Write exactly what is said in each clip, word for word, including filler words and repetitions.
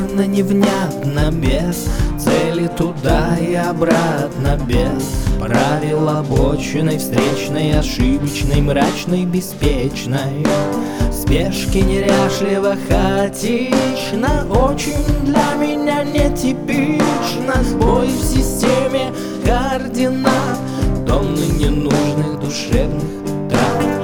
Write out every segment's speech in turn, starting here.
Сцена невнятна, без цели туда и обратно, без правил обочиной, встречной, ошибочной, мрачной, беспечной. Спешки неряшливо, хаотично, очень для меня нетипично. Сбой в системе координат, тонны ненужных душевных трат.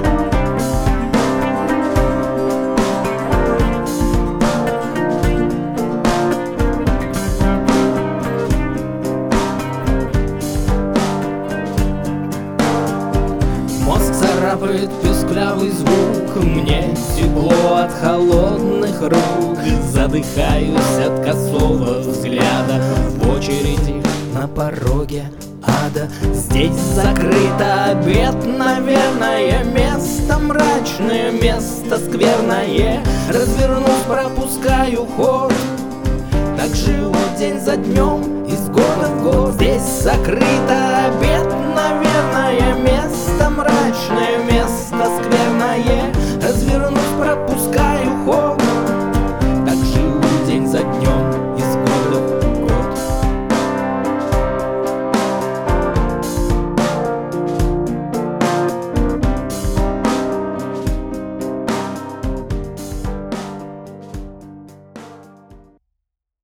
Мозг царапает песклявый звук, мне тепло от холодных рук. Задыхаюсь от косого взгляда в очереди на пороге ада. Здесь закрыто обед, наверное, место мрачное, место скверное. Развернув, пропускаю ход, так живу день за днем, из года в год. Здесь закрыто обед, наверное, место